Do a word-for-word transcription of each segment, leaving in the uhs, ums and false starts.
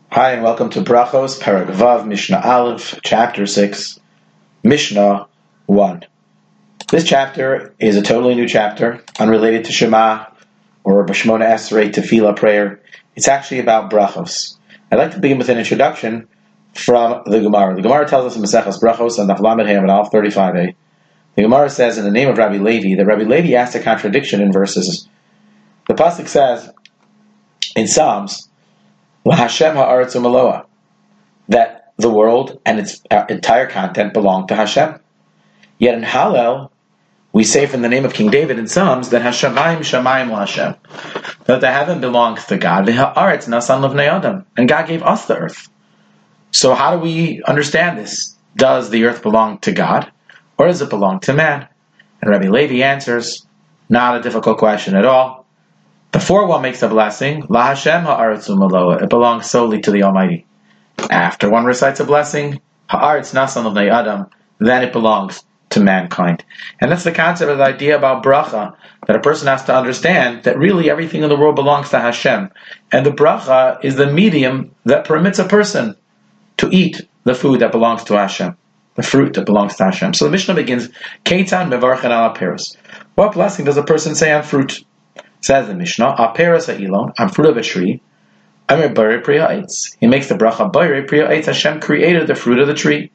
Hi, and welcome to Brachos, Perek Vav, Mishnah Aleph, Chapter six, Mishnah one. This chapter is a totally new chapter, unrelated to Shema or B'Shmona Esrei Tefillah prayer. It's actually about Brachos. I'd like to begin with an introduction from the Gemara. The Gemara tells us in Maseches Brachos on Daf Lamed Hey Amud Aleph thirty-five a. The Gemara says in the name of Rabbi Levi that Rabbi Levi asked a contradiction in verses. The pasuk says in Psalms, LaHashem ha'aretz u'maloa, that the world and its entire content belong to Hashem. Yet in Hallel, we say from the name of King David in Psalms that Hashemayim Shamayim LaHashem, that the heaven belongs to God, Ha'aretz nasan l'vnei Adam, and God gave us the earth. So how do we understand this? Does the earth belong to God, or does it belong to man? And Rabbi Levi answers, not a difficult question at all. Before one makes a blessing, La Hashem ha'aretz u'maloa, it belongs solely to the Almighty. After one recites a blessing, ha'aretz nasan l'vnei Adam, then it belongs to mankind. And that's the concept of the idea about bracha, that a person has to understand that really everything in the world belongs to Hashem. And the bracha is the medium that permits a person to eat the food that belongs to Hashem, the fruit that belongs to Hashem. So the Mishnah begins, Keitan mevarchen al aperos. What blessing does a person say on fruit? Says the Mishnah, Aperos ha'ilon, on fruit of a tree, Amir Bari Priya Eitz. He makes the bracha Bari Priya Eitz. Hashem created the fruit of the tree.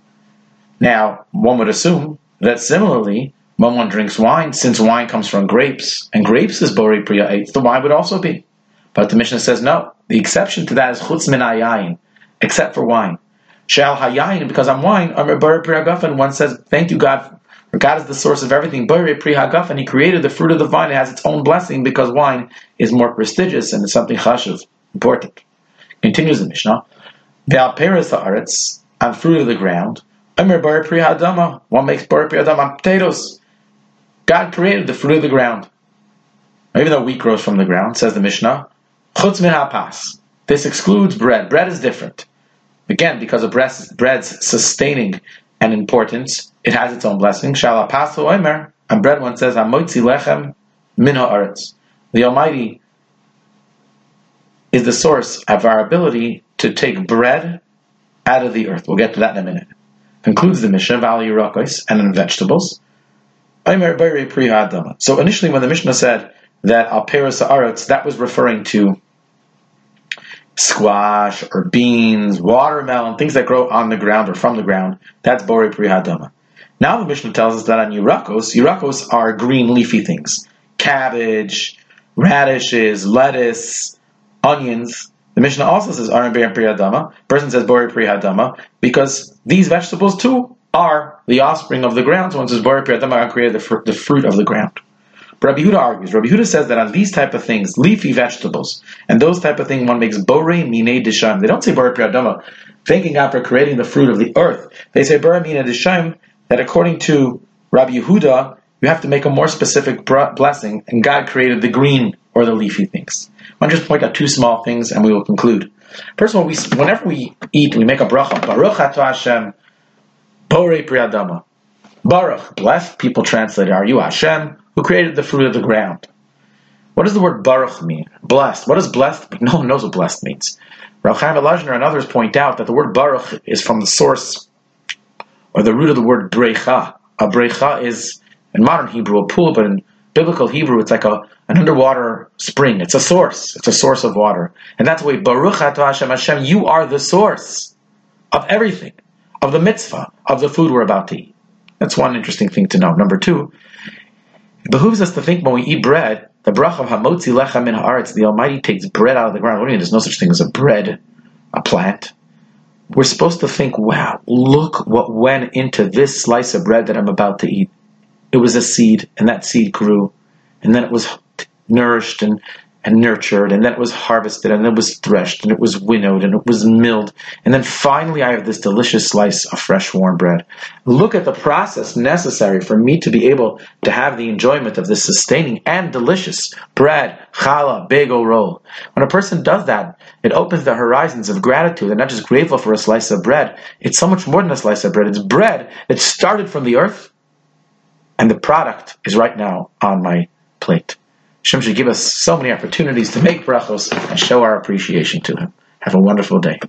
Now, one would assume that similarly, when one drinks wine, since wine comes from grapes, and grapes is Bari Priya Eitz, the wine would also be. But the Mishnah says no. The exception to that is Chutz min hayayin, except for wine. Shal hayayin, because on wine, Amir Bari Priya Gafen, one says, thank you God, for God is the source of everything. Bari Pri Hagaf, and He created the fruit of the vine. It has its own blessing because wine is more prestigious and it's something chashuv, important. Continues the Mishnah. Ve'al peres ha'aretz, on fruit of the ground. Amir Bari Pri Hadama. One makes Bari Pri Hadama on potatoes. God created the fruit of the ground. Even though wheat grows from the ground, says the Mishnah, Chutz min hapas. This excludes bread. Bread is different. Again, because of bread's sustaining and importance, it has its own blessing. Shala pasu omer, and bread one says, Amoitzi lechem min ha'aretz. The Almighty is the source of our ability to take bread out of the earth. We'll get to that in a minute. Concludes the Mishnah, Vali Yerakos, and in vegetables. Omer bari pri ha'adama. So initially when the Mishnah said that al peres ha'aretz, that was referring to squash or beans, watermelon, things that grow on the ground or from the ground. That's Bori Pri Hadama. Now the Mishnah tells us that on Yerakos, Yerakos are green leafy things. Cabbage, radishes, lettuce, onions. The Mishnah also says Aron Pri Hadama. Person says Bori Pri Hadama because these vegetables too are the offspring of the ground. So one says Bori Pri Hadama, God created the, fr- the fruit of the ground. But Rabbi Yehuda argues. Rabbi Yehuda says that on these type of things, leafy vegetables, and those type of things, one makes borei minei dishayim. They don't say borei pri Hadama, thanking God for creating the fruit of the earth. They say borei minei dishayim, that according to Rabbi Yehuda, you have to make a more specific blessing, and God created the green or the leafy things. I'll just point out two small things, and we will conclude. First of all, we, whenever we eat, we make a bracha. Baruch atah Hashem, borei pri Hadama. Baruch, blessed. People translate, are you Hashem, who created the fruit of the ground? What does the word baruch mean? Blessed. What does blessed mean? No one knows what blessed means. Rav Chaim Elazar and others point out that the word baruch is from the source, or the root of the word brecha. A brecha is, in modern Hebrew, a pool, but in biblical Hebrew, it's like a an underwater spring. It's a source. It's a source of water. And that's the way, Baruch atah Hashem, Hashem, you are the source of everything, of the mitzvah, of the food we're about to eat. That's one interesting thing to know. Number two, it behooves us to think when we eat bread, the bracha of hamotzi lechem min haaretz, the Almighty takes bread out of the ground. What do you mean? There's no such thing as a bread, a plant. We're supposed to think, wow, look what went into this slice of bread that I'm about to eat. It was a seed, and that seed grew, and then it was nourished and, and nurtured, and then it was harvested, and it was threshed, and it was winnowed, and it was milled, and then finally I have this delicious slice of fresh warm bread. Look at the process necessary for me to be able to have the enjoyment of this sustaining and delicious bread, challah, bagel roll. When a person does that, it opens the horizons of gratitude. They're not just grateful for a slice of bread. It's so much more than a slice of bread. It's bread that started from the earth, and the product is right now on my plate. Hashem should give us so many opportunities to make brachos and show our appreciation to Him. Have a wonderful day.